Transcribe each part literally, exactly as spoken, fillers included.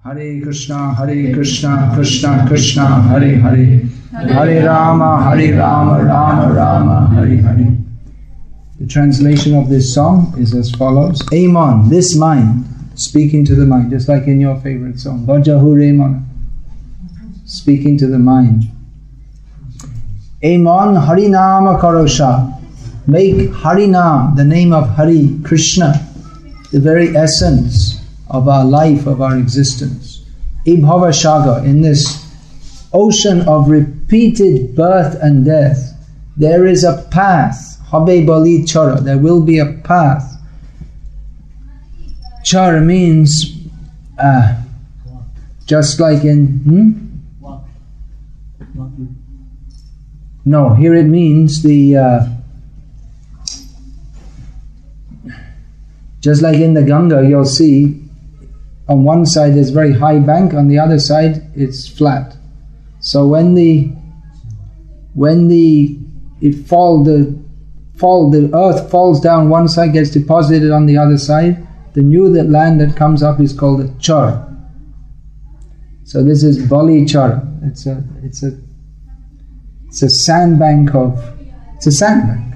Hare Krishna, Hare Krishna, Krishna Krishna, Hare Hare, Hare Rama, Hare Rama, Rama Rama, Hare Hare. The translation of this song is as follows. Amon, this mind, speaking to the mind, just like in your favorite song, Bajahu Ramana, speaking to the mind. Amon Harinama Karosha, make Harinam, the name of Hari, Krishna, the very essence of our life, of our existence. Ibhava Shaga, in this ocean of repeated birth and death, there is a path. Habe Bali Chara, there will be a path. Chara means uh, just like in hmm? No, here it means the uh, just like in the Ganga, you'll see on one side there's very high bank, on the other side it's flat. So when the when the it fall the fall the earth falls down one side, gets deposited on the other side, the new that land that comes up is called a char. So this is Bali Char. It's a it's a it's a sandbank of it's a sandbank.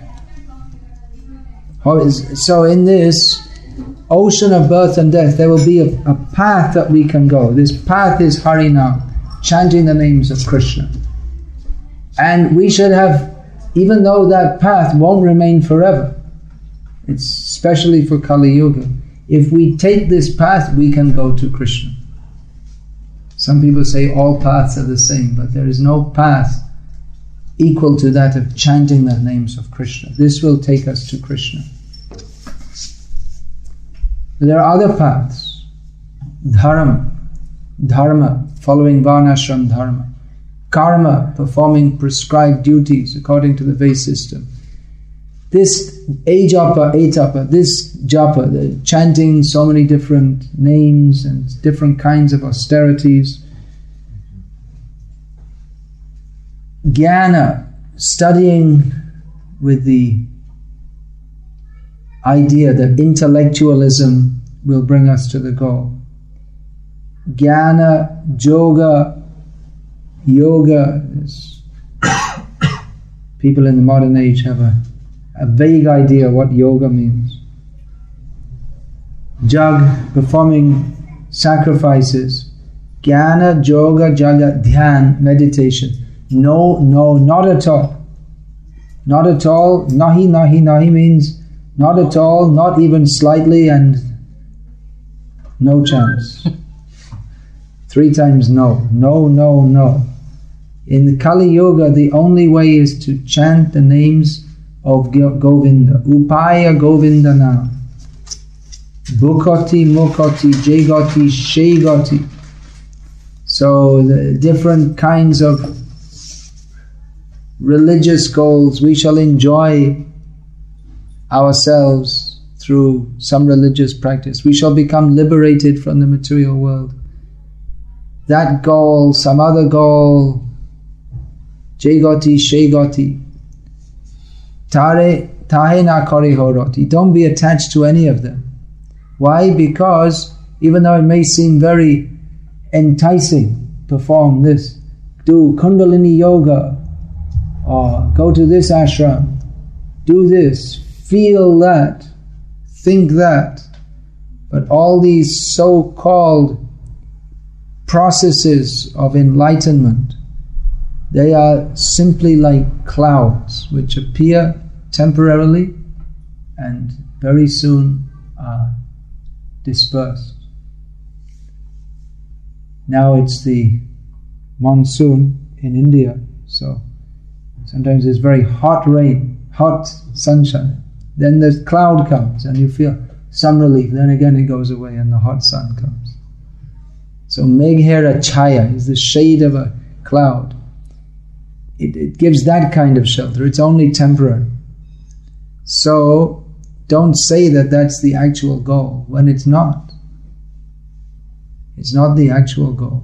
So in this ocean of birth and death, there will be a, a path that we can go. This path is Harinam, chanting the names of Krishna. And we should have, even though that path won't remain forever, it's especially for Kali Yuga, if we take this path, we can go to Krishna. Some people say all paths are the same, but there is no path equal to that of chanting the names of Krishna. This will take us to Krishna. There are other paths. Dharma, dharma, following varnashram dharma. Karma, performing prescribed duties according to the Veda system. This ajapa, etapa, this japa, the chanting so many different names and different kinds of austerities. Jnana, studying with the idea that intellectualism will bring us to the goal. Jnana, yoga, yoga. Is people in the modern age have a, a vague idea what yoga means. Jag, performing sacrifices. Jnana, yoga, jaga, dhyan, meditation. No, no, not at all. Not at all. Nahi, nahi, nahi means not at all, not even slightly, and no chance. Three times no. No, no, no. In the Kali Yuga, the only way is to chant the names of Govinda. Upaya Govinda now. Bhukati, Mukati, Jagati, Shaygati. So the different kinds of religious goals, we shall enjoy ourselves through some religious practice. We shall become liberated from the material world. That goal, some other goal, Jagati, Shaygati, Tare, Tahe na kare horoti. Don't be attached to any of them. Why? Because even though it may seem very enticing, perform this, do Kundalini Yoga, or go to this ashram, do this, feel that, think that, but all these so-called processes of enlightenment, they are simply like clouds which appear temporarily and very soon are dispersed. Now it's the monsoon in India, so sometimes it's very hot rain, hot sunshine. Then the cloud comes and you feel some relief. Then again it goes away and the hot sun comes. So Meghera Chaya is the shade of a cloud. It, it gives that kind of shelter. It's only temporary. So don't say that that's the actual goal when it's not. It's not the actual goal.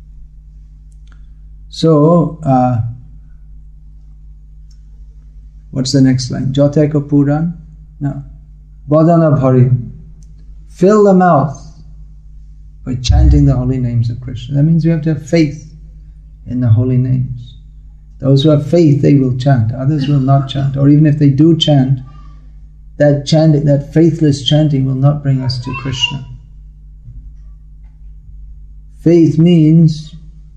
So, uh, what's the next line? Jateka Puran? No. Badana Bhari. Fill the mouth. by chanting the holy names of Krishna. That means we have to have faith in the holy names. Those who have faith, they will chant. Others will not chant. Or even if they do chant, that chanting, that faithless chanting will not bring us to Krishna. Faith means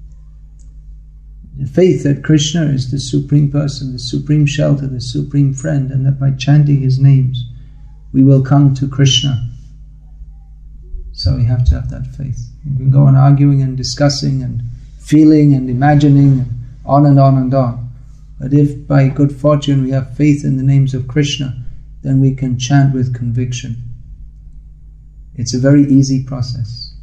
faith that Krishna is the supreme person, the supreme shelter, the supreme friend, and that by chanting his names we will come to Krishna. So we have to have that faith. We can go on arguing and discussing and feeling and imagining and on and on and on. But if by good fortune we have faith in the names of Krishna, then we can chant with conviction. It's a very easy process.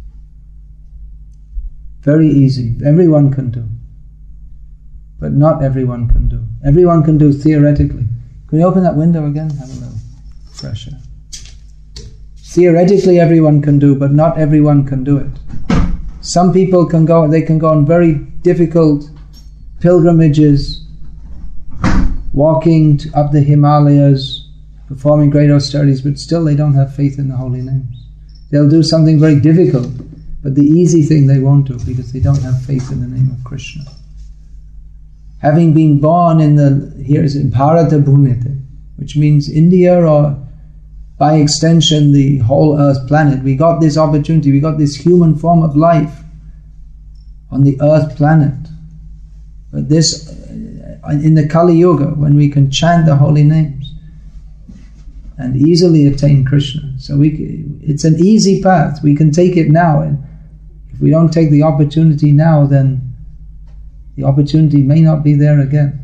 Very easy. Everyone can do. But not everyone can do. Everyone can do theoretically. Can you open that window again? Have a little fresh air. Theoretically everyone can do, but not everyone can do it. Some people can go, they can go on very difficult pilgrimages, walking to, up the Himalayas, performing great austerities, but still they don't have faith in the holy names. They'll do something very difficult, but the easy thing they won't do because they don't have faith in the name of Krishna. Having been born in the, here is in Bharata Bhumite, which means India or by extension the whole earth planet, we got this opportunity, we got this human form of life on the earth planet. But this, in the Kali Yuga, when we can chant the holy names and easily attain Krishna. So we, it's an easy path, we can take it now. And if we don't take the opportunity now, then the opportunity may not be there again.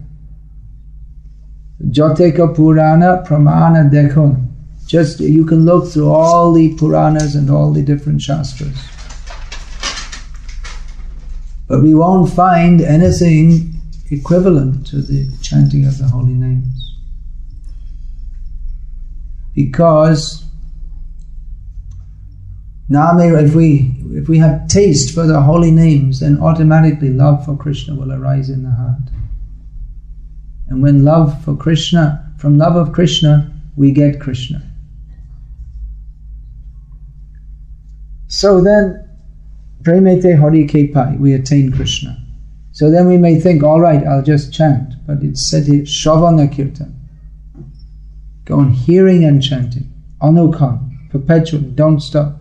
Jateka Purana Pramana Dekhon. Just, you can look through all the Puranas and all the different Shastras. But we won't find anything equivalent to the chanting of the holy names. Because Name, if we if we have taste for the holy names, then automatically love for Krishna will arise in the heart. And when love for Krishna, from love of Krishna, we get Krishna. So then, Premete Hari Ke Pai, we attain Krishna. So then we may think, all right, I'll just chant. But it's said here, Shravana Kirtan. Go on hearing and chanting. Anukam, perpetually, don't stop.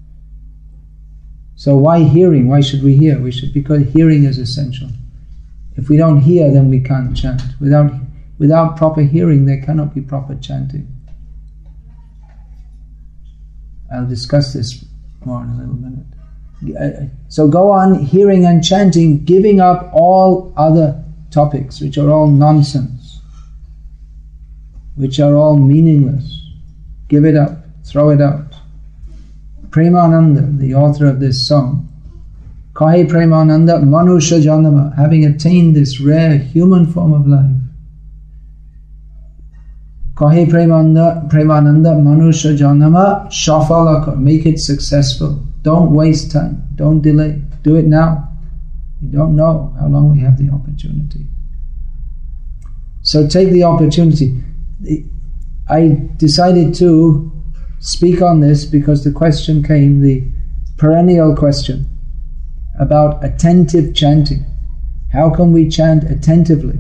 So why hearing? Why should we hear? We should, because hearing is essential. If we don't hear, then we can't chant. Without, without proper hearing, there cannot be proper chanting. I'll discuss this more in a little minute. So go on hearing and chanting, giving up all other topics, which are all nonsense, which are all meaningless. Give it up, throw it out. Premananda, the author of this song, Kahe Premananda Manusha Janama, having attained this rare human form of life. Kahe Premananda, Premananda Manusha Janama Shafalaka, make it successful. Don't waste time, don't delay, do it now. We don't know how long we have the opportunity. So take the opportunity. I decided to speak on this because the question came, the perennial question about attentive chanting. How can we chant attentively?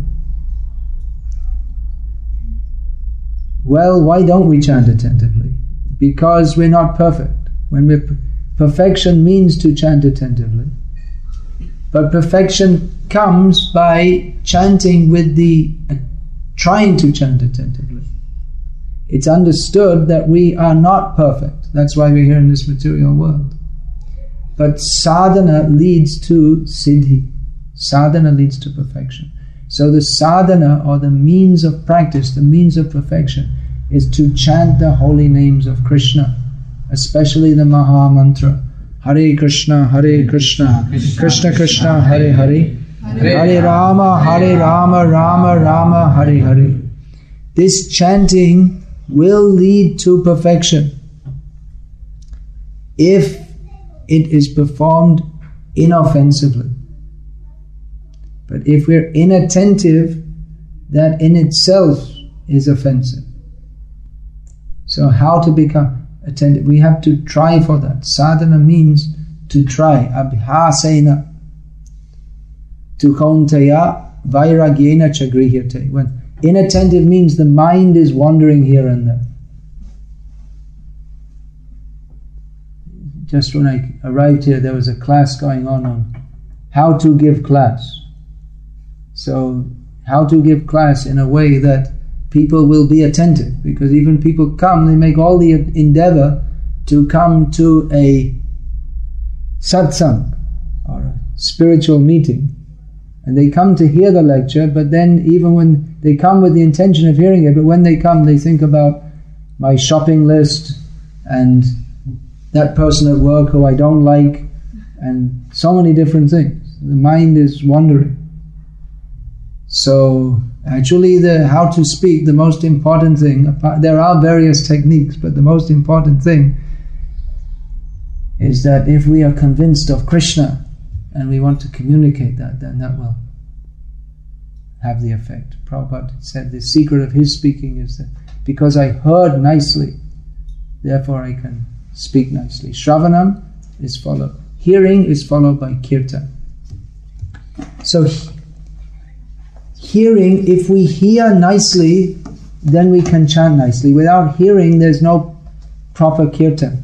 Well, why don't we chant attentively? Because we're not perfect. When we're perfection means to chant attentively. But perfection comes by chanting with the uh, trying to chant attentively. It's understood that we are not perfect. That's why we're here in this material world. But sadhana leads to siddhi. Sadhana leads to perfection. So the sadhana, or the means of practice, the means of perfection, is to chant the holy names of Krishna, especially the Maha Mantra. Hare Krishna, Hare Krishna, Krishna Krishna, Hare Hare, Hare Rama, Hare Rama, Rama Rama, Hare Hare. This chanting will lead to perfection if it is performed inoffensively. But if we're inattentive, that in itself is offensive. So how to become attentive? We have to try for that. Sadhana means to try. Abhyasena tu kaunteya vairagyena chagrihyate. When inattentive means the mind is wandering here and there. Just when I arrived here, there was a class going on on how to give class. So, how to give class in a way that people will be attentive, because even people come, they make all the endeavor to come to a satsang or a spiritual meeting, and they come to hear the lecture, but then even when they come with the intention of hearing it, but when they come they think about my shopping list and that person at work who I don't like, and so many different things. The mind is wandering. So actually, the how to speak, the most important thing, there are various techniques, but the most important thing is that if we are convinced of Krishna and we want to communicate that, then that will have the effect. Prabhupada said the secret of his speaking is that because I heard nicely, therefore I can speak nicely. Shravanam is followed. Hearing is followed by kirtan. So he, hearing, if we hear nicely, then we can chant nicely. Without hearing, there's no proper kirtan.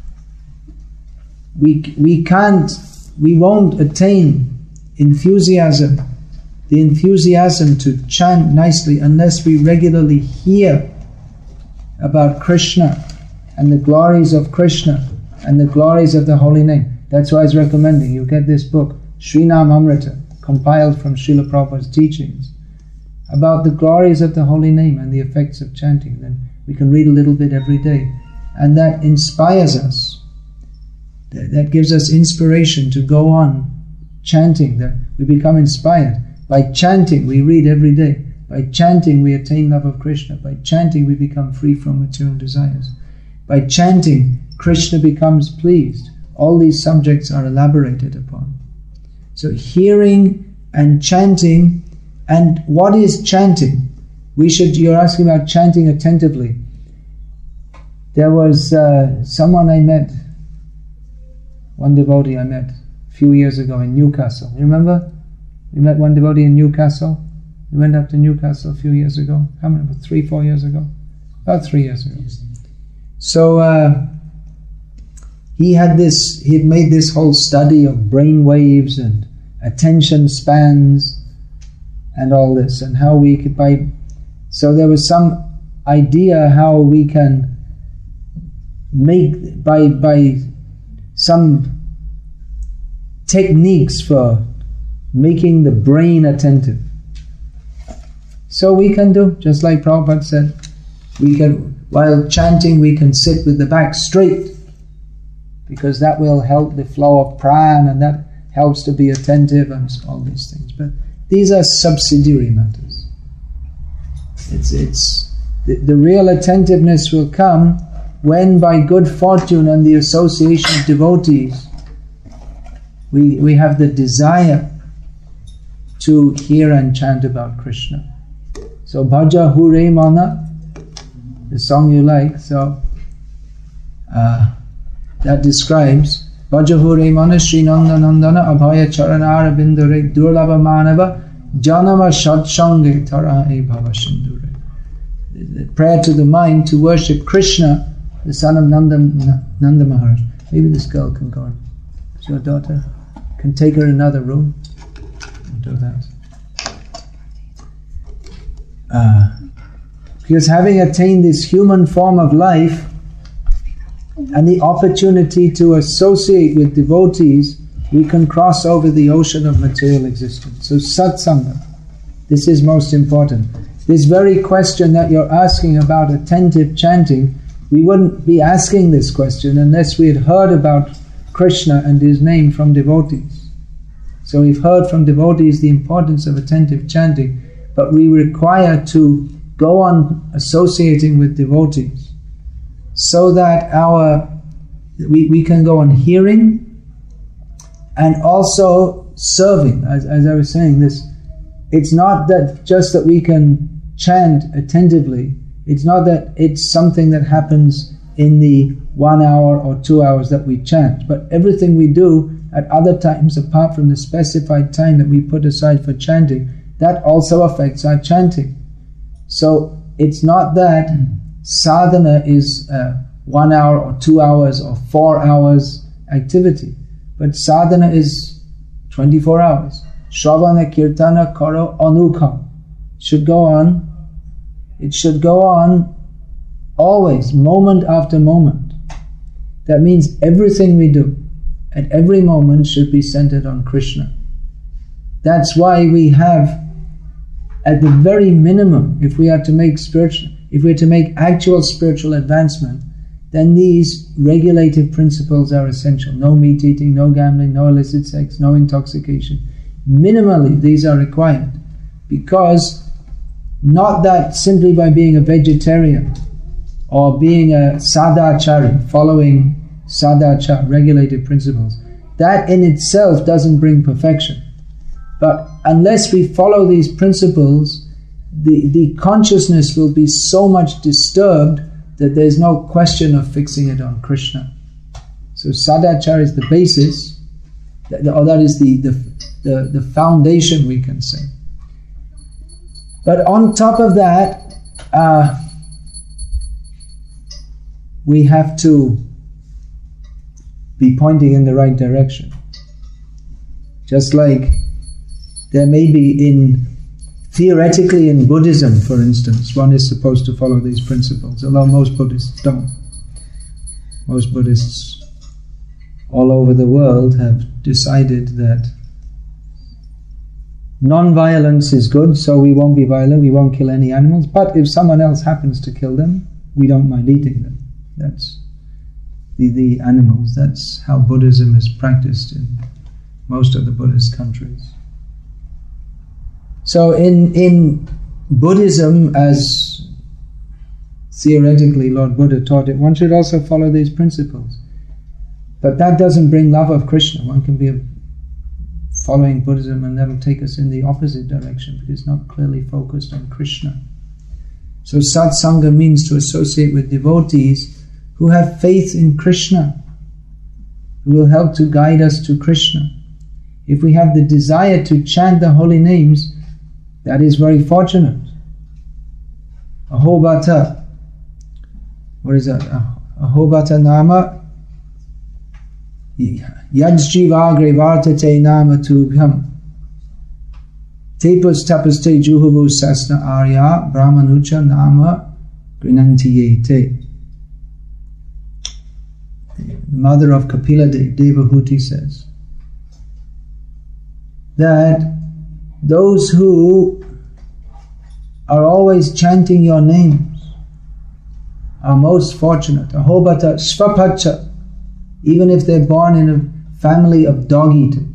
We we can't, we won't attain enthusiasm, the enthusiasm to chant nicely unless we regularly hear about Krishna and the glories of Krishna and the glories of the holy name. That's why I was recommending you get this book, Srinam Amrita, compiled from Srila Prabhupada's teachings, about the glories of the holy name and the effects of chanting. Then we can read a little bit every day, and that inspires us. That gives us inspiration to go on chanting, that we become inspired. By chanting, we read every day. By chanting, we attain love of Krishna. By chanting, we become free from material desires. By chanting, Krishna becomes pleased. All these subjects are elaborated upon. So hearing and chanting, and what is chanting? We should, you're asking about chanting attentively. There was uh, someone I met, one devotee I met a few years ago in Newcastle. You remember? We met one devotee in Newcastle. We went up to Newcastle a few years ago. How many? Three, four years ago? About three years ago. So uh, he had this, he had made this whole study of brain waves and attention spans and all this, and how we could by, so there was some idea how we can make, by by some techniques for making the brain attentive. So we can do, just like Prabhupada said, we can, while chanting, we can sit with the back straight, because that will help the flow of prana, and that helps to be attentive and all these things. But these are subsidiary matters. It's it's the, the real attentiveness will come when, by good fortune and the association of devotees, we we have the desire to hear and chant about Krishna. So Bhaja Hure Mana, the song you like, so uh, that describes Bhaja Hure Mana Sri Nanda Nandana Abhaya Charanara Bindure Durlava Manava Janama Shadsange Tara E Bhava Shindure. The prayer to the mind to worship Krishna, the son of Nanda, Nanda Maharaj. Maybe this girl can go on. It's your daughter. Can take her in another room and do that. Uh, because having attained this human form of life and the opportunity to associate with devotees, we can cross over the ocean of material existence. So satsanga, this is most important. This very question that you're asking about attentive chanting, we wouldn't be asking this question unless we had heard about Krishna and his name from devotees. So we've heard from devotees the importance of attentive chanting, but we require to go on associating with devotees so that our we, we can go on hearing and also serving. As, as I was saying, this it's not that just that we can chant attentively, it's not that it's something that happens in the one hour or two hours that we chant. But everything we do at other times, apart from the specified time that we put aside for chanting, that also affects our chanting. So it's not that sadhana is uh, one hour or two hours or four hours activity, but sadhana is twenty-four hours. Shravana kirtana karo anukam. Should go on. It should go on always, moment after moment. That means everything we do at every moment should be centered on Krishna. That's why we have, at the very minimum, if we are to make spiritual, if we are to make actual spiritual advancement, then these regulative principles are essential. No meat eating, no gambling, no illicit sex, no intoxication. Minimally, these are required. Because not that simply by being a vegetarian or being a sadachari, following sadachar, regulative principles, that in itself doesn't bring perfection. But unless we follow these principles, the, the consciousness will be so much disturbed that there's no question of fixing it on Krishna. So sadachar is the basis, or that is the, the, the, the foundation, we can say. But on top of that, uh, we have to be pointing in the right direction. Just like there may be in, theoretically in Buddhism, for instance, one is supposed to follow these principles, although most Buddhists don't. Most Buddhists all over the world have decided that non-violence is good, so we won't be violent, we won't kill any animals, but if someone else happens to kill them, we don't mind eating them. That's the, the animals. That's how Buddhism is practiced in most of the Buddhist countries. So in, in Buddhism, as theoretically Lord Buddha taught it, one should also follow these principles. But that doesn't bring love of Krishna. One can be a following Buddhism and that will take us in the opposite direction because it's not clearly focused on Krishna. So satsanga means to associate with devotees who have faith in Krishna, who will help to guide us to Krishna. If we have the desire to chant the holy names, that is very fortunate. Ahobata, what is that? Ahobata nama Yajjivagre vartate nama tubhyam Tepus tapaste juhuvu sasna arya brahmanucha nama grinantiyete. The mother of Kapila Devahuti says that those who are always chanting your names are most fortunate. Ahobata svapacha, even if they're born in a family of dog eaters.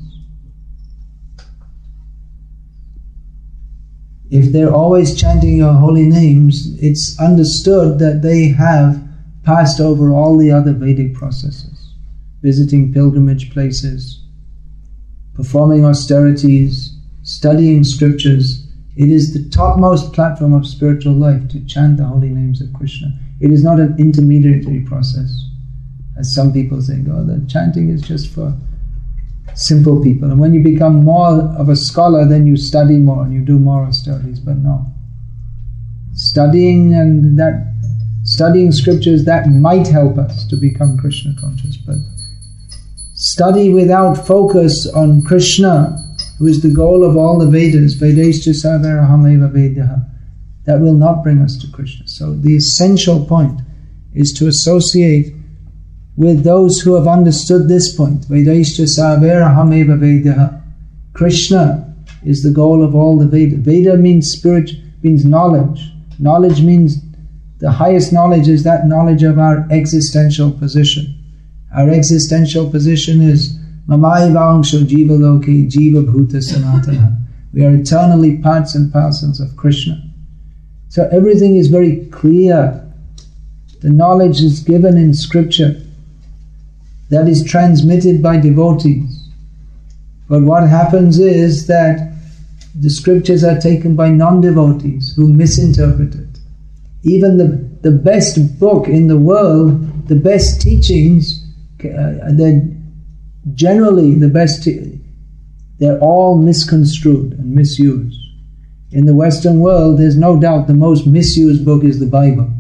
If they're always chanting your holy names, it's understood that they have passed over all the other Vedic processes, visiting pilgrimage places, performing austerities, studying scriptures. It is the topmost platform of spiritual life to chant the holy names of Krishna. It is not an intermediary process, as some people think, oh, the chanting is just for simple people. And when you become more of a scholar, then you study more and you do more austerities. But no. Studying and that studying scriptures, that might help us to become Krishna conscious. But study without focus on Krishna, who is the goal of all the Vedas, Vedescha Savarahameva Vedaha, that will not bring us to Krishna. So the essential point is to associate with those who have understood this point. Vedescha Savarahameva Vedaha. Krishna is the goal of all the Veda. Veda means spirit, means knowledge. Knowledge means the highest knowledge is that knowledge of our existential position. Our existential position is Mamai Vangsho Jiva Loke Jiva Bhuta Sanatana. We are eternally parts and parcels of Krishna. So everything is very clear. The knowledge is given in scripture. That is transmitted by devotees. But what happens is that the scriptures are taken by non-devotees who misinterpret it. Even the, the best book in the world the best teachings, uh, they're generally the best, te- they're all misconstrued and misused. In the Western world, there's no doubt the most misused book is the Bible.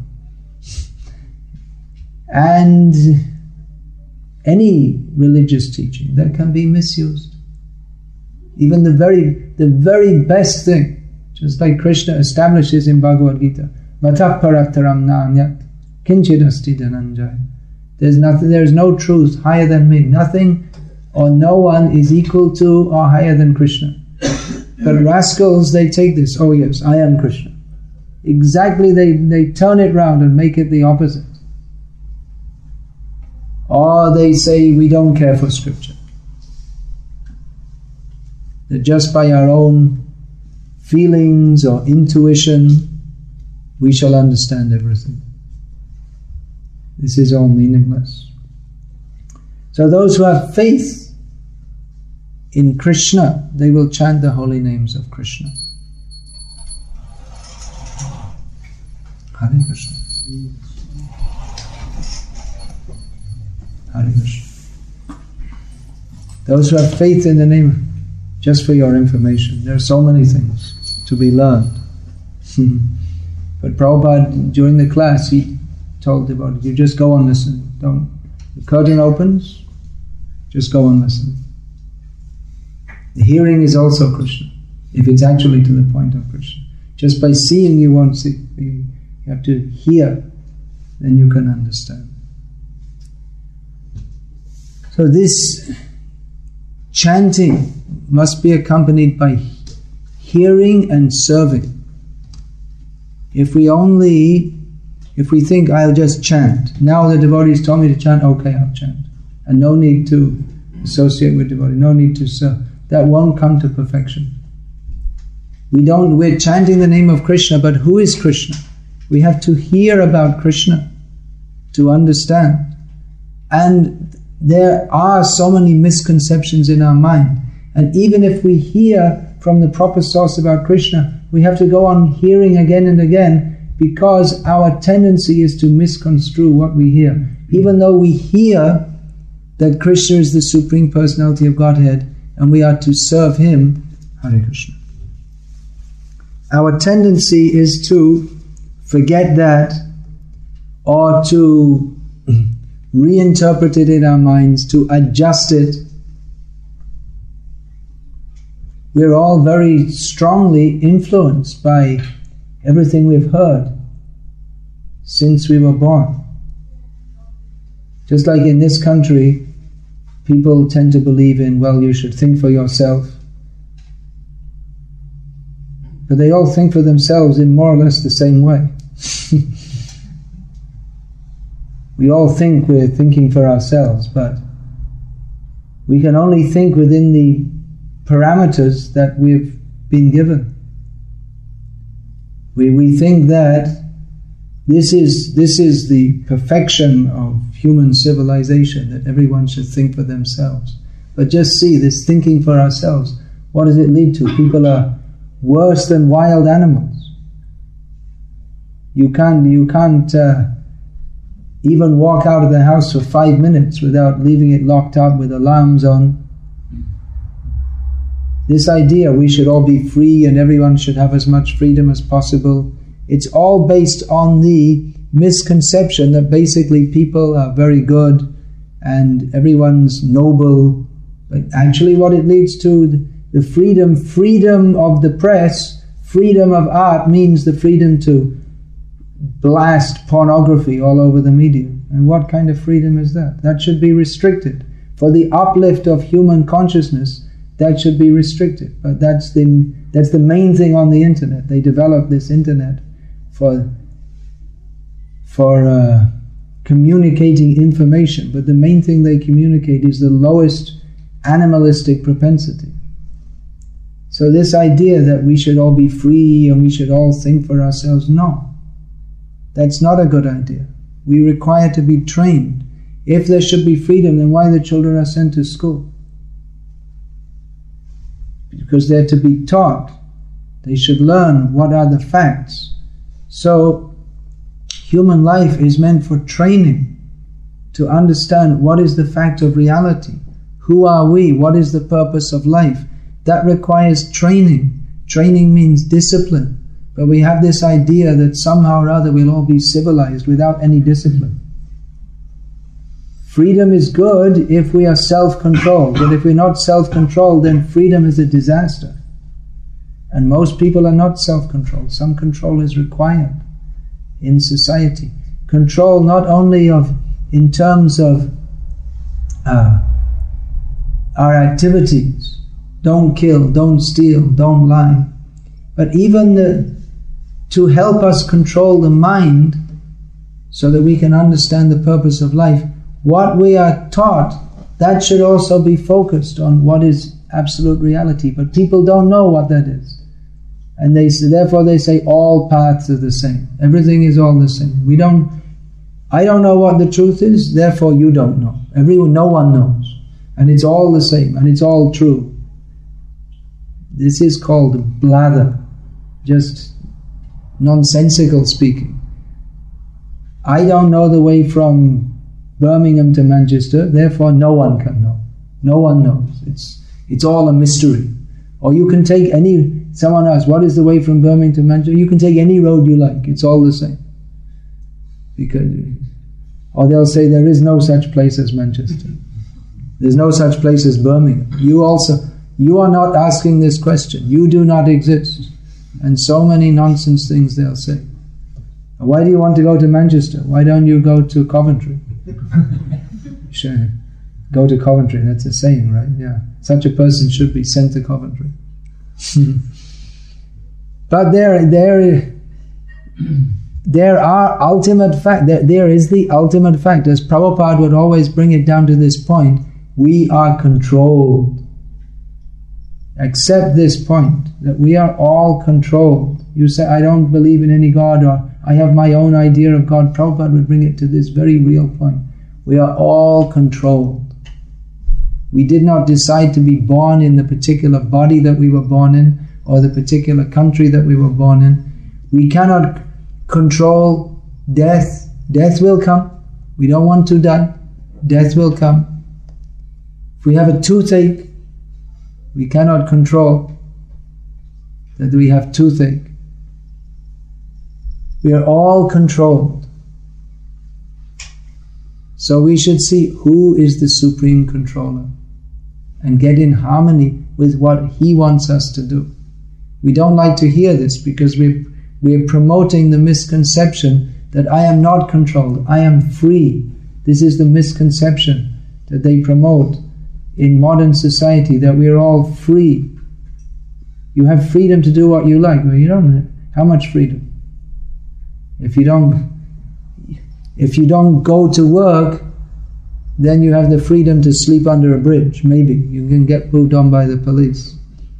And any religious teaching that can be misused. Even the very, the very best thing, just like Krishna establishes in Bhagavad Gita, Vatah parataram nanyat kinchidasti dhananjaya. There's nothing, there's no truth higher than me. Nothing or no one is equal to or higher than Krishna. But rascals, they take this, oh yes, I am Krishna. Exactly, they, they turn it round and make it the opposite. Or they say, we don't care for scripture. That just by our own feelings or intuition, we shall understand everything. This is all meaningless. So those who have faith in Krishna, they will chant the holy names of Krishna. Hare Krishna. Hare Krishna. Those who have faith in the name, just for your information, there are so many things to be learned. But Prabhupada, during the class, he told about, you just go and listen. Don't, the curtain opens, just go and listen. The hearing is also Krishna, if it's actually to the point of Krishna. Just by seeing you won't see. You have to hear, then you can understand. So this chanting must be accompanied by hearing and serving. If we only, if we think, I'll just chant. Now the devotees told me to chant, okay, I'll chant. And no need to associate with devotees, no need to serve. That won't come to perfection. We don't, we're chanting the name of Krishna, but who is Krishna? We have to hear about Krishna to understand. And there are so many misconceptions in our mind. And even if we hear from the proper source about Krishna, we have to go on hearing again and again, because our tendency is to misconstrue what we hear. Even though we hear that Krishna is the Supreme Personality of Godhead, and we are to serve Him, Hare Krishna. Our tendency is to forget that, or to reinterpret it in our minds, to adjust it. We're all very strongly influenced by everything we've heard since we were born. Just like in this country, people tend to believe in, well, you should think for yourself. But they all think for themselves in more or less the same way. We all think we're thinking for ourselves, but we can only think within the parameters that we've been given. We, we think that this is, this is the perfection of human civilization, that everyone should think for themselves. But just see, this thinking for ourselves, what does it lead to? People are worse than wild animals. You can't, you can't uh, even walk out of the house for five minutes without leaving it locked up with alarms on. This idea we should all be free and everyone should have as much freedom as possible, it's all based on the misconception that basically people are very good and everyone's noble. But actually what it leads to, the freedom, freedom of the press, freedom of art means the freedom to blast pornography all over the media. And what kind of freedom is that? That should be restricted. For the uplift of human consciousness, that should be restricted. But that's the, that's the main thing on the internet. They developed this internet for for uh, communicating information, but the main thing they communicate is the lowest animalistic propensity. So this idea that we should all be free and we should all think for ourselves, no, that's not a good idea. We require to be trained. If there should be freedom, then why the children are sent to school? Because they're to be taught. They should learn what are the facts. So human life is meant for training. to understand what is the fact of reality. Who are we? What is the purpose of life? That requires training. Training means discipline. But we have this idea that somehow or other we'll all be civilized without any discipline. Freedom is good if we are self-controlled, but if we're not self-controlled, then freedom is a disaster. And most people are not self-controlled. Some control is required in society. Control not only of, in terms of uh, our activities, don't kill, don't steal, don't lie, but even the, to help us control the mind so that we can understand the purpose of life. What we are taught, that should also be focused on what is absolute reality. But people don't know what that is. And they say, therefore they say all paths are the same. Everything is all the same. We don't, I don't know what the truth is, therefore you don't know. Everyone, no one knows. And it's all the same, and it's all true. This is called blather, just nonsensical speaking. I don't know the way from Birmingham to Manchester, therefore no one can know. No one knows. It's it's all a mystery. Or you can take any, someone asks, what is the way from Birmingham to Manchester? You can take any road you like, it's all the same. Because, or they'll say there is no such place as Manchester. There's no such place as Birmingham. You also, you are not asking this question. You do not exist. And so many nonsense things they'll say. Why do you want to go to Manchester? Why don't you go to Coventry? Sure. Go to Coventry, that's a saying, right? Yeah. Such a person should be sent to Coventry. But there, there, there are ultimate fact, there, there is the ultimate fact, as Prabhupada would always bring it down to this point, we are controlled. Accept this point, that we are all controlled. You say, I don't believe in any God, or I have my own idea of God. Prabhupada would bring it to this very real point. We are all controlled. We did not decide to be born in the particular body that we were born in, or the particular country that we were born in. We cannot control death. Death will come. We don't want to die. Death will come. If we have a toothache, we cannot control that we have toothache. We are all controlled. So we should see who is the Supreme Controller and get in harmony with what He wants us to do. We don't like to hear this because we're, we're promoting the misconception that I am not controlled, I am free. This is the misconception that they promote in modern society, that we are all free. You have freedom to do what you like. Well, you don't have, how much freedom? If you don't if you don't go to work, then you have the freedom to sleep under a bridge. Maybe you can get moved on by the police.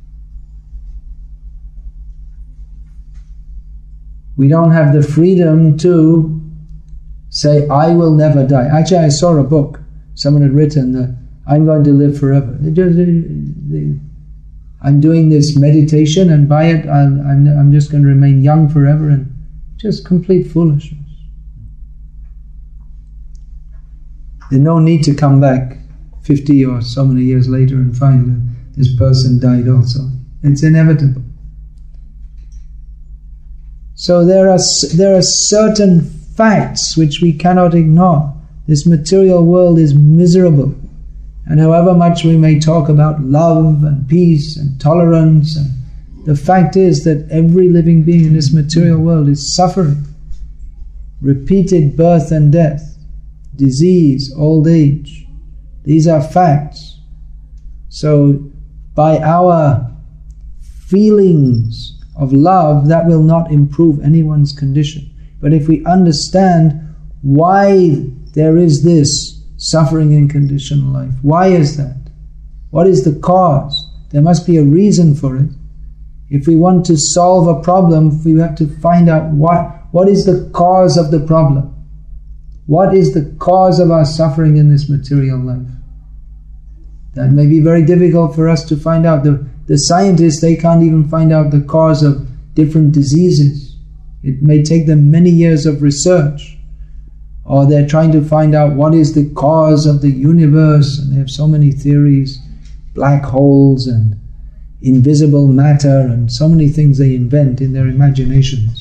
We don't have the freedom to say, I will never die. Actually, I saw a book. Someone had written that I'm going to live forever. They just, they, they, I'm doing this meditation, and by it I'm, I'm, I'm just going to remain young forever, and just complete foolishness. There's no need to come back fifty or so many years later and find that this person died also. It's inevitable. So there are there are certain facts which we cannot ignore. This material world is miserable. And however much we may talk about love and peace and tolerance, and the fact is that every living being in this material world is suffering. Repeated birth and death, disease, old age. These are facts. So by our feelings of love, that will not improve anyone's condition. But if we understand why there is this suffering in conditional life, why is that? What is the cause? There must be a reason for it. If we want to solve a problem, we have to find out what, what is the cause of the problem. What is the cause of our suffering in this material life? That may be very difficult for us to find out. The, the scientists, they can't even find out the cause of different diseases. It may take them many years of research. or they're trying to find out what is the cause of the universe, and they have so many theories, black holes and invisible matter, and so many things they invent in their imaginations.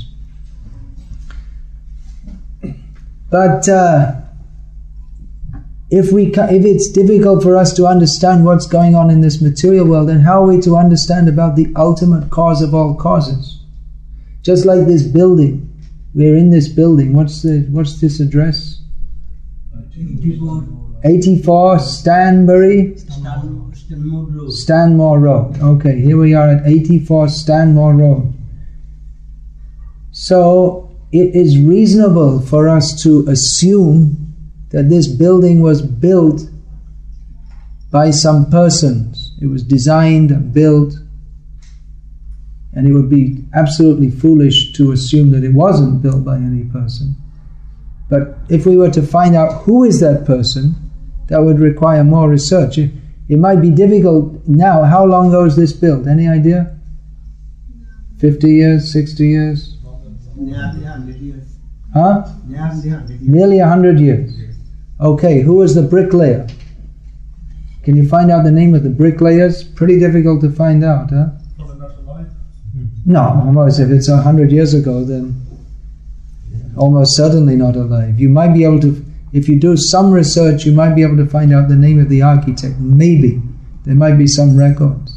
But uh, if we ca- if it's difficult for us to understand what's going on in this material world, then how are we to understand about the ultimate cause of all causes? Just like this building, we're in this building. What's the what's this address? eighty-four. eighty-four Stanbury Stanmore Road. Stanmore Road. Okay, here we are at eighty-four Stanmore Road. So it is reasonable for us to assume that this building was built by some persons. It was designed and built, and it would be absolutely foolish to assume that it wasn't built by any person. But if we were to find out who is that person, that would require more research. It, it might be difficult now. How long ago was this built? Any idea? fifty years, sixty years? Nearly one hundred years. Huh? Nearly one hundred years. Nearly a hundred years. Okay, who was the bricklayer? Can you find out the name of the bricklayers? Pretty difficult to find out, huh? Probably not alive. No, otherwise if it's a hundred years ago, then almost certainly not alive. You might be able to, if you do some research, you might be able to find out the name of the architect. Maybe. There might be some records.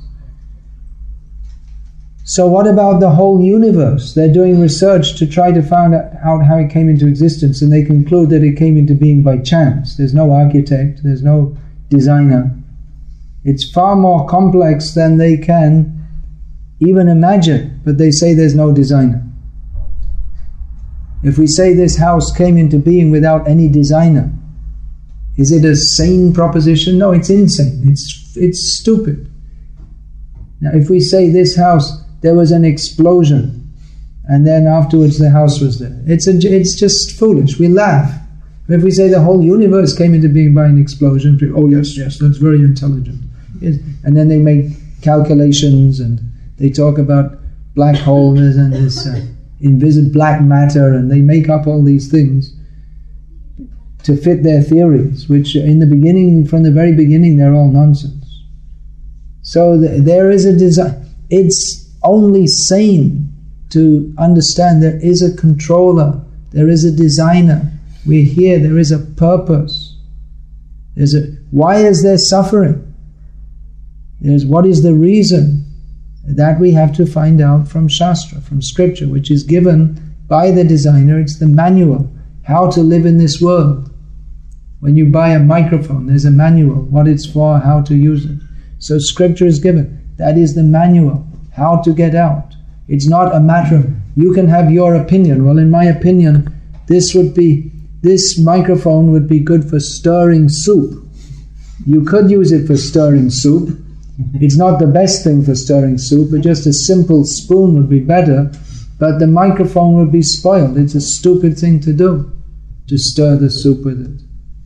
So what about the whole universe? They're doing research to try to find out how it came into existence, and they conclude that it came into being by chance. There's no architect, there's no designer. It's far more complex than they can even imagine, but they say there's no designer. If we say this house came into being without any designer, is it a sane proposition? No, it's insane. It's it's stupid. Now, if we say this house, there was an explosion, and then afterwards the house was there, it's a, it's just foolish. We laugh. But if we say the whole universe came into being by an explosion, oh yes, yes, that's very intelligent. Yes. And then they make calculations, and they talk about black holes and this uh, invisible black matter, and they make up all these things to fit their theories, which in the beginning, from the very beginning, they're all nonsense. So th- there is a design. It's only sane to understand there is a controller, there is a designer. We're here, there is a purpose. There's a, why is there suffering? There's what is the reason? That we have to find out from Shastra, from scripture, which is given by the designer. It's the manual, how to live in this world. When you buy a microphone, there's a manual, what it's for, how to use it. So scripture is given. That is the manual, how to get out. It's not a matter of, you can have your opinion. Well, in my opinion, this would be, this microphone would be good for stirring soup. You could use it for stirring soup. It's not the best thing for stirring soup, but just a simple spoon would be better. But the microphone would be spoiled. It's a stupid thing to do, to stir the soup with it.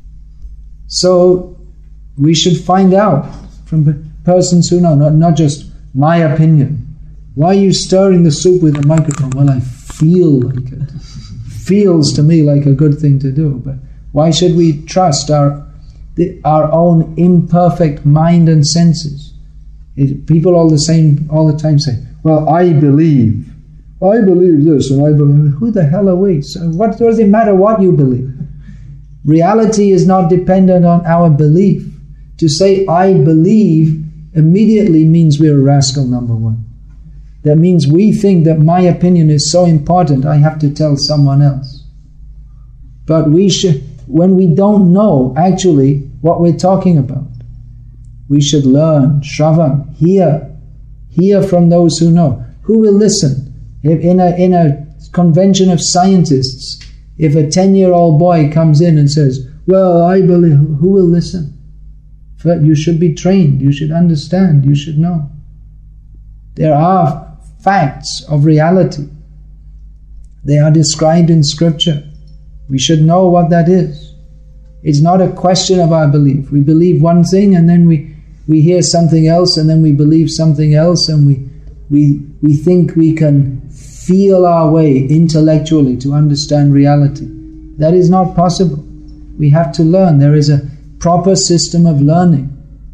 So we should find out from persons who know, not, not just my opinion. Why are you stirring the soup with a microphone? Well, I feel like it. Feels to me like a good thing to do. But why should we trust our the, our own imperfect mind and senses? It, people all the same all the time say, "Well, I believe, I believe this, and I believe." Who the hell are we? So what does it matter what you believe? Reality is not dependent on our belief. To say "I believe" immediately means we're a rascal, number one. That means we think that my opinion is so important, I have to tell someone else. But we should, when we don't know actually what we're talking about, we should learn, shravan, hear, hear from those who know. Who will listen? If in a in a convention of scientists, if a ten-year-old boy comes in and says, "Well, I believe," who will listen? But you should be trained, you should understand, you should know. There are facts of reality. They are described in scripture. We should know what that is. It's not a question of our belief. We believe one thing and then we, we hear something else and then we believe something else and we, we, we think we can feel our way intellectually to understand reality. That is not possible. We have to learn. There is a proper system of learning.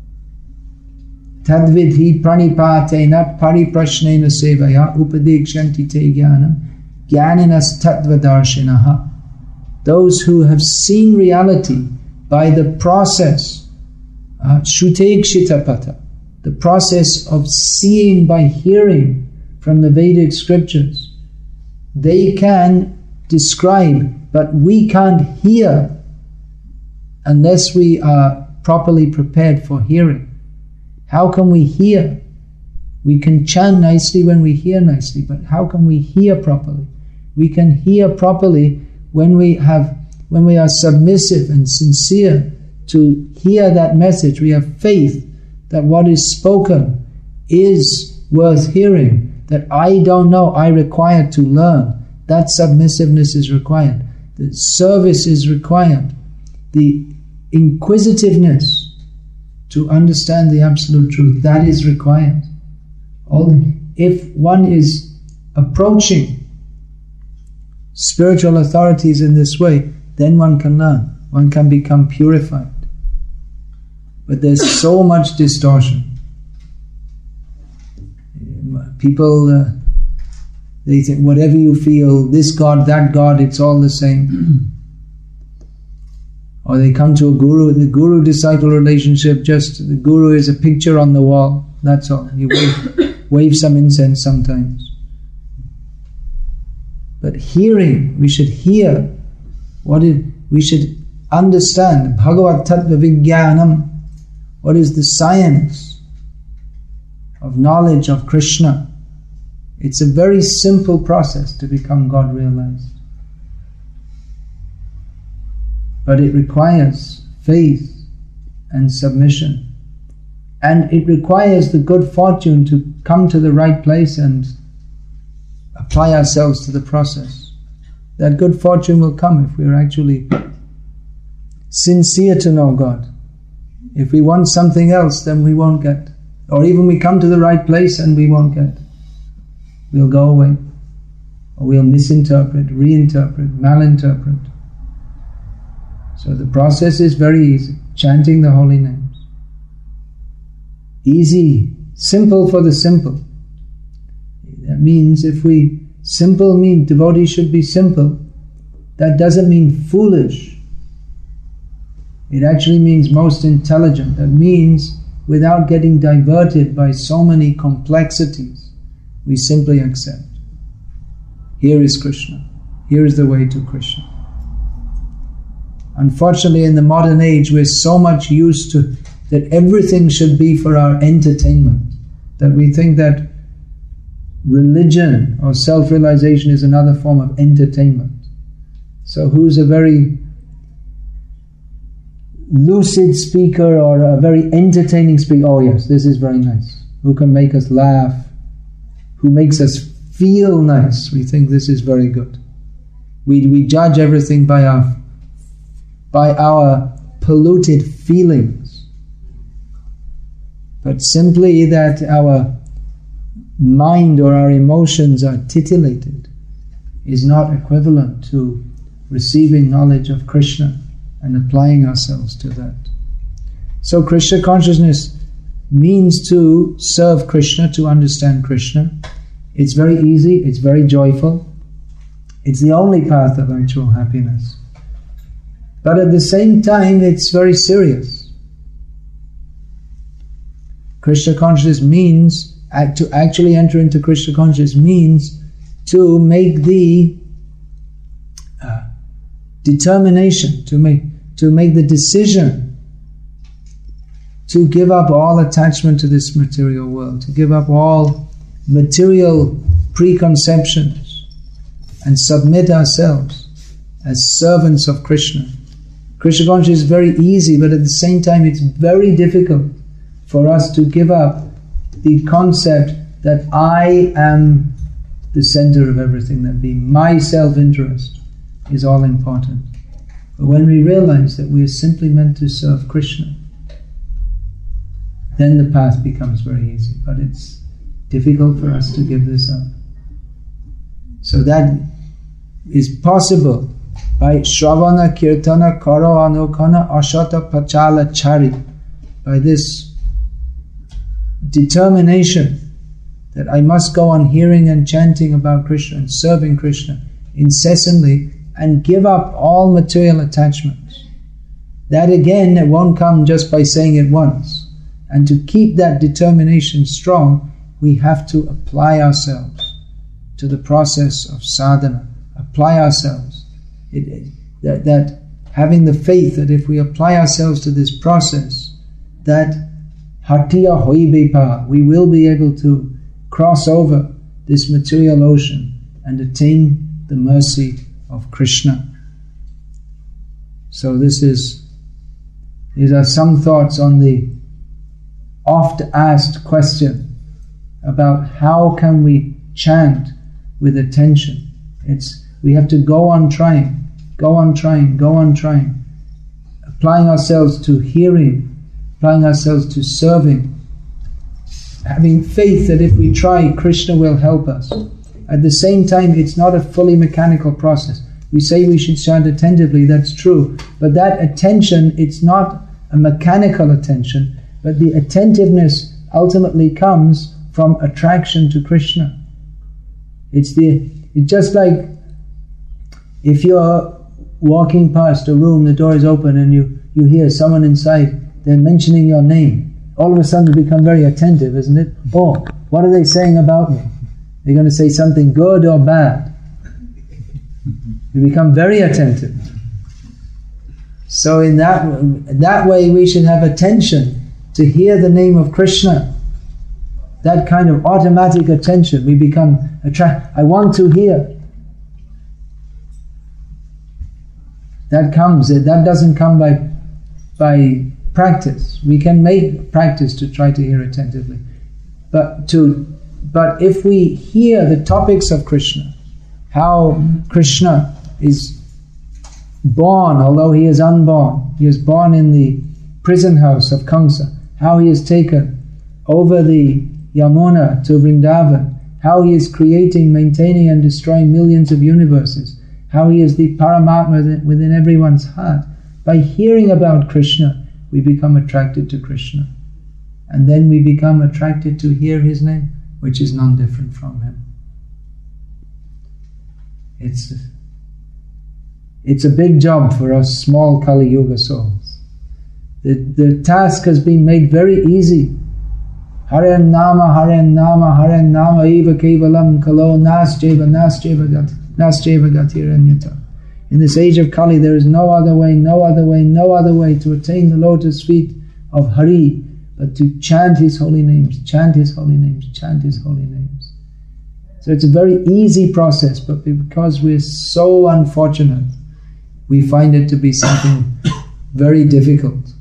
Tadvidhi pranipatena pariprashnena sevaya upadekshanti te jnanam jnaninas tattvadarshinaha. Those who have seen reality by the process, uh, shrutekshitapata, the process of seeing by hearing from the Vedic scriptures, they can describe, but we can't hear unless we are properly prepared for hearing. How can we hear? We can chant nicely when we hear nicely, but how can we hear properly? We can hear properly when we have, when we are submissive and sincere to hear that message. We have faith that what is spoken is worth hearing, that I don't know, I require to learn. That submissiveness is required. The service is required. The inquisitiveness to understand the absolute truth, that is required. Only if one is approaching spiritual authorities in this way, then one can learn. One can become purified. But there's so much distortion. People, uh, they think whatever you feel, this God, that God, it's all the same. Or they come to a guru, the guru-disciple relationship, just the guru is a picture on the wall, that's all. You wave, wave some incense sometimes. But hearing, we should hear, what is, we should understand, Bhagavat Tattva Vijnanam, what is the science of knowledge of Krishna. It's a very simple process to become God realized. But it requires faith and submission. And it requires the good fortune to come to the right place and apply ourselves to the process. That good fortune will come if we are actually sincere to know God. If we want something else, then we won't get. Or even we come to the right place and we won't get. We'll go away. Or we'll misinterpret, reinterpret, malinterpret. So the process is very easy. Chanting the holy names. Easy, simple for the simple. That means if we, simple means devotees should be simple. That doesn't mean foolish. It actually means most intelligent. That means without getting diverted by so many complexities, we simply accept. Here is Krishna. Here is the way to Krishna. Unfortunately, in the modern age, we're so much used to that everything should be for our entertainment, that we think that religion or self-realization is another form of entertainment. So who's a very lucid speaker or a very entertaining speaker? Oh yes, this is very nice. Who can make us laugh? Who makes us feel nice? We think this is very good. We, we judge everything by our by our polluted feelings. But simply that our mind or our emotions are titillated is not equivalent to receiving knowledge of Krishna and applying ourselves to that. So Krishna consciousness means to serve Krishna, to understand Krishna. It's very easy, it's very joyful. It's the only path of actual happiness. But at the same time, it's very serious. Krishna consciousness means, to actually enter into Krishna consciousness means to make the uh, determination, to make, to make the decision to give up all attachment to this material world, to give up all material preconceptions and submit ourselves as servants of Krishna. Krishna consciousness is very easy, but at the same time it's very difficult for us to give up the concept that I am the center of everything, that being my self-interest is all important. But when we realize that we are simply meant to serve Krishna, then the path becomes very easy. But it's difficult for us to give this up. So that is possible by Shravana Kirtana Karo Anukana Ashata Pachala Chari, by this determination that I must go on hearing and chanting about Krishna and serving Krishna incessantly and give up all material attachments. That again, it won't come just by saying it once. And to keep that determination strong, we have to apply ourselves to the process of sadhana. Apply ourselves. It, it, that, that having the faith that if we apply ourselves to this process, that hatiya hoibepa, we will be able to cross over this material ocean and attain the mercy of Krishna. So this is, these are some thoughts on the oft asked question about how can we chant with attention. It's, we have to go on trying, go on trying, go on trying, applying ourselves to hearing, applying ourselves to serving, having faith that if we try, Krishna will help us. At the same time, it's not a fully mechanical process. We say we should chant attentively, that's true, but that attention, it's not a mechanical attention, but the attentiveness ultimately comes from attraction to Krishna. It's the it's just like if you're walking past a room, the door is open and you, you hear someone inside, they're mentioning your name. All of a sudden you become very attentive, isn't it? Oh, what are they saying about me? They're going to say something good or bad. You become very attentive. So in that, that way we should have attention to hear the name of Krishna. That kind of automatic attention, we become attracted. I want to hear. That comes, that doesn't come by, by practice. We can make practice to try to hear attentively. But to, but if we hear the topics of Krishna, how Krishna is born, although he is unborn, he is born in the prison house of Kamsa, how he is taken over the Yamuna to Vrindavan, how he is creating, maintaining and destroying millions of universes, how he is the Paramatma within everyone's heart. By hearing about Krishna, we become attracted to Krishna. And then we become attracted to hear his name, which is none different from him. It's, it's a big job for us small Kali Yuga souls. The, the task has been made very easy. Hare Nama, Hare Nama, Hare Nama, Eva Kevalam Kalo, Nasjeva, Nasjeva Gat, Nasjeva Gatiranyata. In this age of Kali, there is no other way, no other way, no other way to attain the lotus feet of Hari, but to chant his holy names, chant his holy names, chant his holy names. So it's a very easy process, but because we're so unfortunate, we find it to be something very difficult.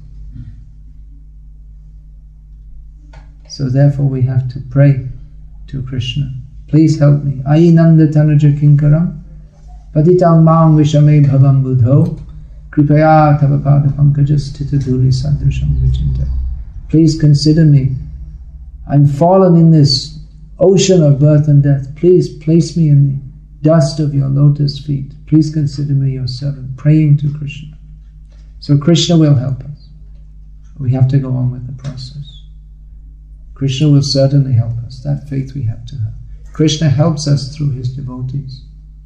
So therefore we have to pray to Krishna. Please help me. Ayi nanda tanaja kinkaram paditang maam vishame bhavam buddho kripaya tavapada pankajas titaduli sadrisham vichinta. Please consider me. I'm fallen in this ocean of birth and death. Please place me in the dust of your lotus feet. Please consider me your servant. Praying to Krishna. So Krishna will help us. We have to go on with the process. Krishna will certainly help us. That faith we have to have. Krishna helps us through his devotees.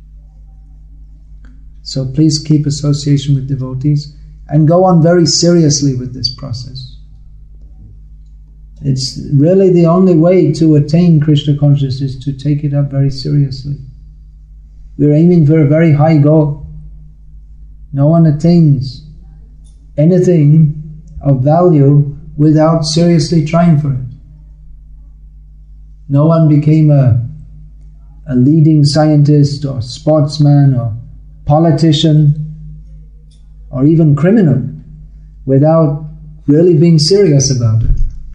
So please keep association with devotees and go on very seriously with this process. It's really the only way to attain Krishna consciousness is to take it up very seriously. We're aiming for a very high goal. No one attains anything of value without seriously trying for it. No one became a, a leading scientist or sportsman or politician or even criminal without really being serious about it.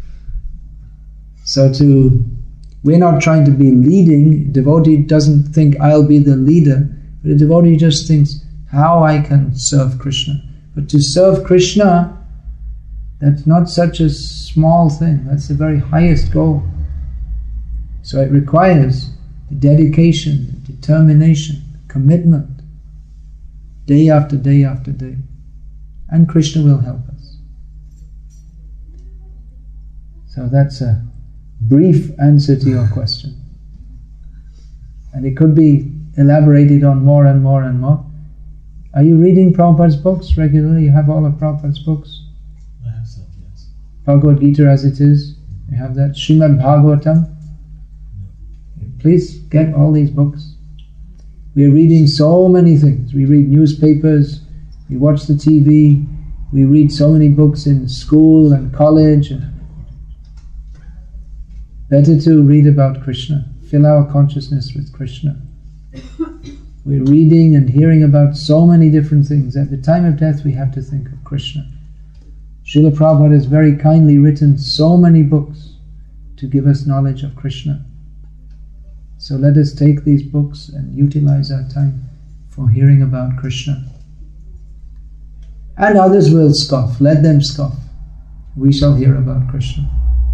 So to, we're not trying to be leading. A devotee doesn't think I'll be the leader, but a devotee just thinks how I can serve Krishna. But to serve Krishna, that's not such a small thing. That's the very highest goal. So it requires the dedication, the determination, commitment. day after day after day. And Krishna will help us. So that's a brief answer to your question. And it could be elaborated on more and more and more. Are you reading Prabhupada's books regularly? You have all of Prabhupada's books? I have some, yes. Bhagavad Gita as it is? You have that? Srimad Bhagavatam? Please get all these books. We are reading so many things. We read newspapers, we watch the T V, we read so many books in school and college. And better to read about Krishna, fill our consciousness with Krishna. We're reading and hearing about so many different things. At the time of death we have to think of Krishna. Srila Prabhupada has very kindly written so many books to give us knowledge of Krishna. So let us take these books and utilize our time for hearing about Krishna. And others will scoff, let them scoff. We shall hear about Krishna.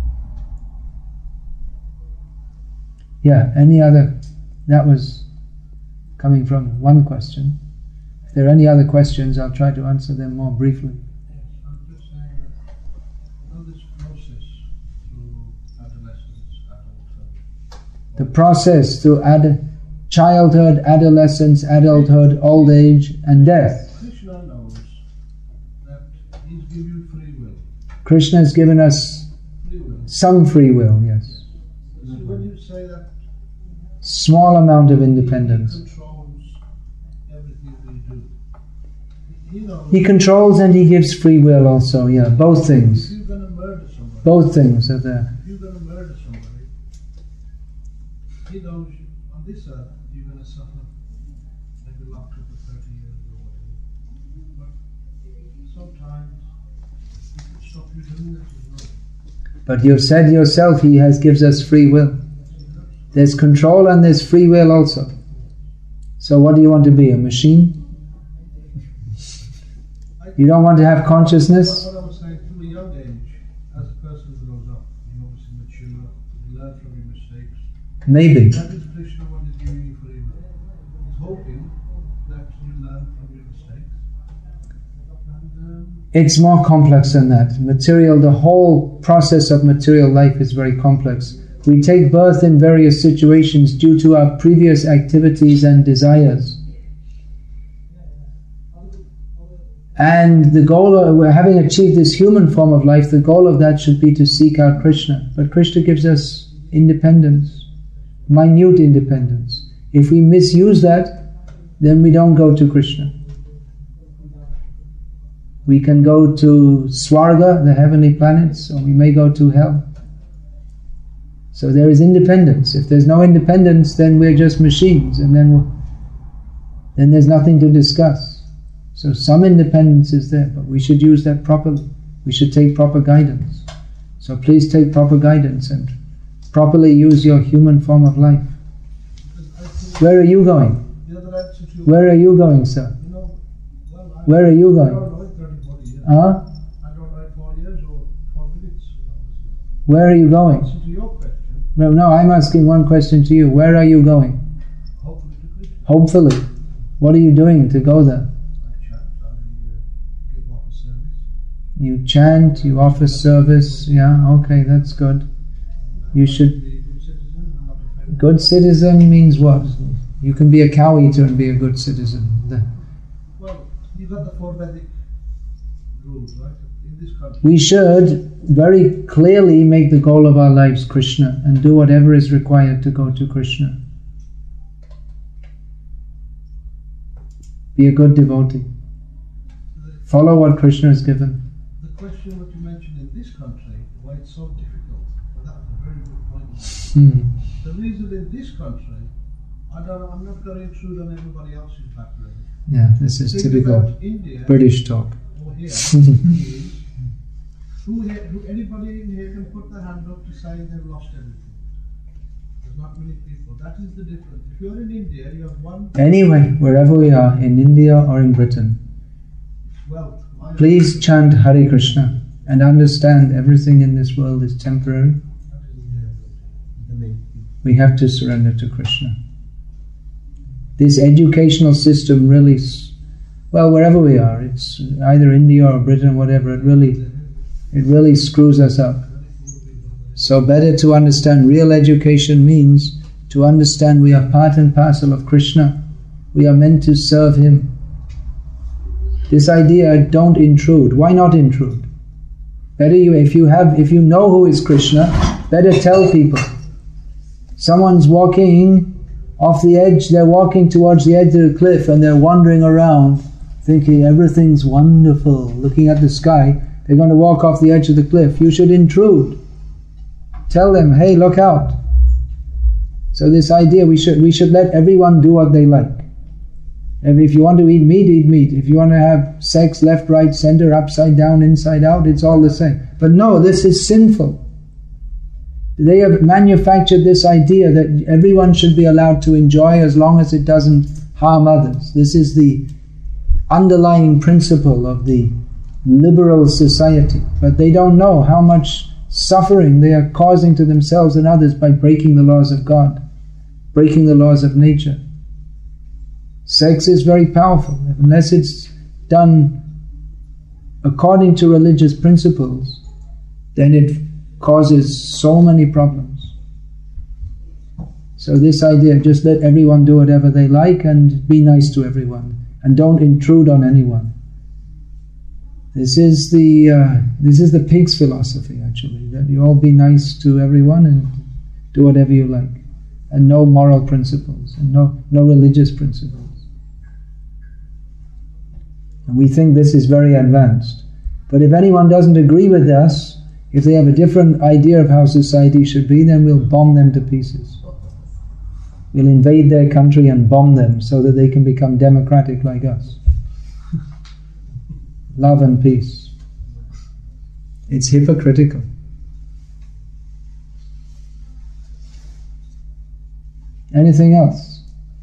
Yeah, any other? That was coming from one question. If there are any other questions, I'll try to answer them more briefly. Yes, I'm just saying that how this process through adolescence, adulthood. The process through ad- childhood, adolescence, adulthood, old age, and death. Krishna knows that He's given you free will. Krishna has given us Free will. some free will, yes. So when you say that Small amount of independence. He controls everything we do, He knows. He controls and he gives free will also, yeah, both things. If you're going to murder somebody, Both things are there. if you're going to murder somebody, He knows you, on this earth you're going to suffer, maybe locked up for thirty years or whatever. But sometimes He can stop you doing that as well. But you've said yourself, he has gives us free will. There's control and there's free will also. So what do you want to be, a machine? You don't want to have consciousness? What I was saying, from a young age, as a person grows up, you obviously mature, you learn from your mistakes. Maybe. That is Krishna what is giving you free will. He's hoping that you learn from your mistakes. And um, It's more complex than that. Material, the whole process of material life is very complex. We take birth in various situations due to our previous activities and desires. And the goal of having achieved this human form of life, the goal of that should be to seek out Krishna. But Krishna gives us independence, minute independence. If we misuse that, then we don't go to Krishna. We can go to Swarga, the heavenly planets, or we may go to hell. So there is independence. If there's no independence, then we're just machines, and then we're, then there's nothing to discuss. So some independence is there, but we should use that properly. We should take proper guidance. So please take proper guidance and properly use your human form of life. because I think Where are you going? the other answer to your Where are you going, sir? you know, well, I, Where are you I going? don't know in thirty, forty years. Huh? I don't know in four years or four minutes. You know, Where are you going? answer to your question, No, no, I'm asking one question to you. Where are you going? hopefully to Krishna. Hopefully. What are you doing to go there? I chant, I uh, give off a service. You chant, you offer service. Yeah, okay, that's good. You should... Be a good citizen and not offend. Good citizen means what? You can be a cow eater and be a good citizen. The- Well, you got the four Vedic rules, right? In this country. We should very clearly make the goal of our lives Krishna and do whatever is required to go to Krishna. Be a good devotee. Follow what Krishna has given. The question what you mentioned in this country, why it's so difficult, well, that was a very good point. Hmm. The reason in this country, I don't, I'm not going to intrude on everybody else's background. Yeah, this is Think typical about India British talk. or here. is, who, here, who anybody in here can put their hand up to say they've lost everything. There's not many people. That is the difference. If you're in India, you have one Anyway, wherever we are, in India or in Britain, wealth. My please chant Hare Krishna and understand everything in this world is temporary. That is the main thing. We have to surrender to Krishna. This educational system really, s- well, wherever we are, it's either India or Britain, whatever, it really, it really screws us up. So better to understand real education means to understand we are part and parcel of Krishna. We are meant to serve Him. This idea, don't intrude. Why not intrude? Better you, if you have, if you know who is Krishna, better tell people. Someone's walking off the edge, they're walking towards the edge of the cliff and they're wandering around thinking everything's wonderful, looking at the sky. They're going to walk off the edge of the cliff. You should intrude. Tell them, hey, look out. So this idea, we should we should let everyone do what they like. If you want to eat meat, eat meat. If you want to have sex, left, right, center, upside down, inside out, it's all the same. But no, this is sinful. They have manufactured this idea that everyone should be allowed to enjoy as long as it doesn't harm others. This is the underlying principle of the liberal society. But they don't know how much suffering they are causing to themselves and others by breaking the laws of God, breaking the laws of nature. Sex is very powerful. Unless it's done according to religious principles, then it causes so many problems. So this idea, just let everyone do whatever they like and be nice to everyone and don't intrude on anyone. This is the uh, this is the pig's philosophy, actually, that you all be nice to everyone and do whatever you like, and no moral principles and no no religious principles. And we think this is very advanced. But if anyone doesn't agree with us, if they have a different idea of how society should be, then we'll bomb them to pieces. We'll invade their country and bomb them so that they can become democratic like us. Love and peace. It's hypocritical. Anything else?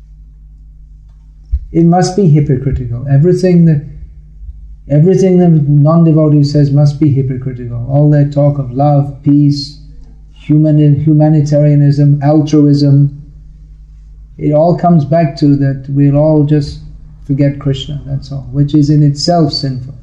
It must be hypocritical. Everything that everything the non-devotee says must be hypocritical. All their talk of love, peace, human humanitarianism, altruism, it all comes back to that we'll all just forget Krishna, that's all, which is in itself sinful.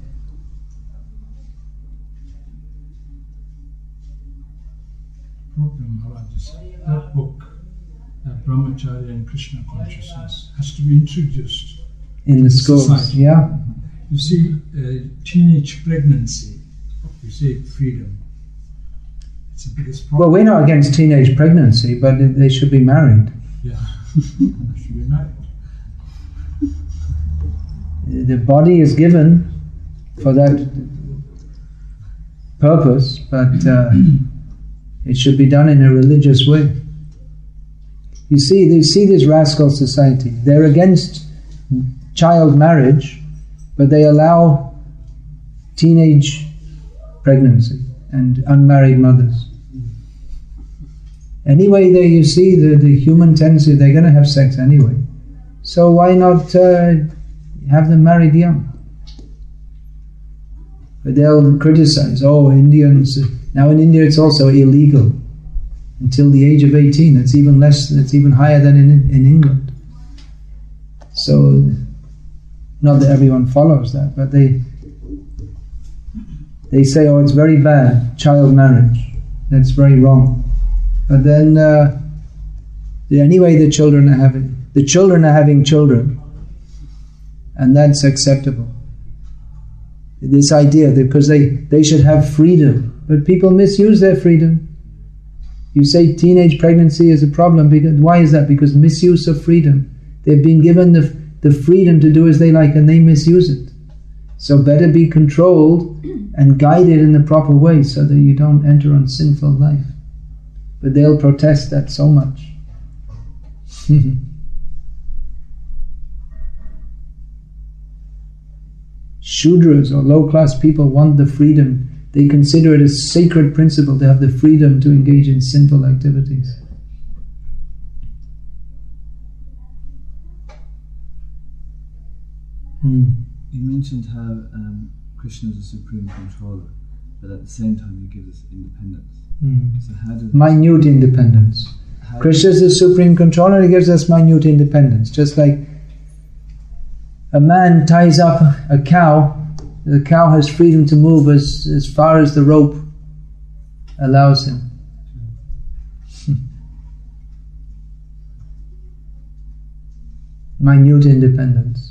Problem, Maharaj, is that book, that Brahmacharya and Krishna consciousness, has to be introduced in the schools. Society. Yeah. You see, uh, teenage pregnancy, you say freedom. It's the biggest problem. Well, we're not against teenage pregnancy, but they should be married. Yeah, they should be married. The body is given for that purpose, but uh, it should be done in a religious way. You see, you see this rascal society. They're against child marriage, but they allow teenage pregnancy and unmarried mothers. Anyway, there you see the, the human tendency, they're going to have sex anyway. So why not uh, have them married young? But they'll criticize, oh, Indians, now in India it's also illegal until the age of eighteen. It's even less, it's even higher than in, in England. So, not that everyone follows that, but they they say, oh, it's very bad, child marriage. That's very wrong. But then, uh, anyway, the children are having the children are having children, and that's acceptable. This idea that because they, they should have freedom, but people misuse their freedom. You say teenage pregnancy is a problem. Because why is that? Because misuse of freedom. They've been given the the freedom to do as they like, and they misuse it. So better be controlled and guided in the proper way, so that you don't enter on sinful life. But they'll protest that so much. Shudras or low-class people want the freedom. They consider it a sacred principle to have the freedom to engage in sinful activities. Hmm. You mentioned how um, Krishna is a supreme controller, but at the same time he gives us independence. Hmm. So how does minute independence. Krishna is the supreme controller, he gives us minute independence. Just like a man ties up a cow, the cow has freedom to move as, as far as the rope allows him. Minute independence.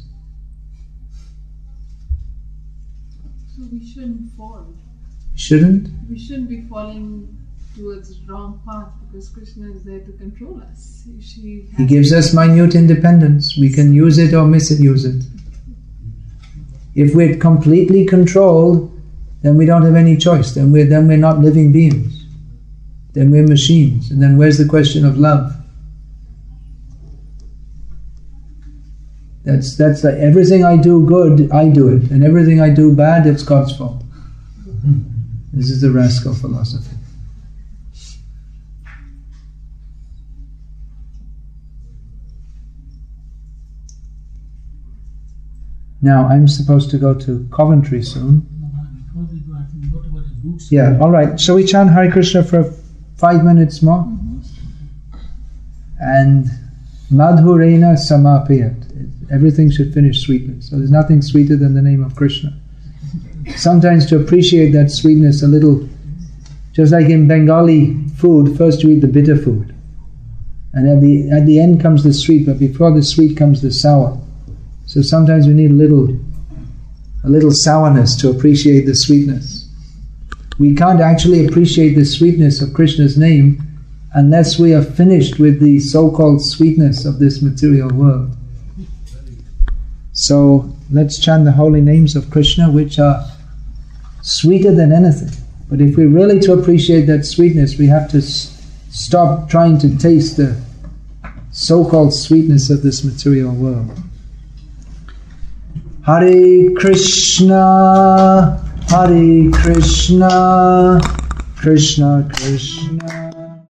So we shouldn't fall. Shouldn't? We shouldn't be falling towards the wrong path because Krishna is there to control us. She He gives us minute independence. We can use it or misuse it. If we're completely controlled, then we don't have any choice. Then we're, then we're not living beings. Then we're machines. And then where's the question of love? That's that's like everything I do good, I do it. And everything I do bad, it's God's fault. This is the rascal philosophy. Now, I'm supposed to go to Coventry soon. Yeah, alright. Shall we chant Hare Krishna for five minutes more? And Madhurena Samapayat. Everything should finish sweetly. So there's nothing sweeter than the name of Krishna. Sometimes to appreciate that sweetness a little, just like in Bengali food, first you eat the bitter food. And at the at the end comes the sweet, but before the sweet comes the sour. So sometimes we need a little, a little sourness to appreciate the sweetness. We can't actually appreciate the sweetness of Krishna's name unless we are finished with the so-called sweetness of this material world. So let's chant the holy names of Krishna, which are sweeter than anything. But if we're really to appreciate that sweetness, we have to s- stop trying to taste the so-called sweetness of this material world. Hare Krishna, Hare Krishna, Krishna Krishna.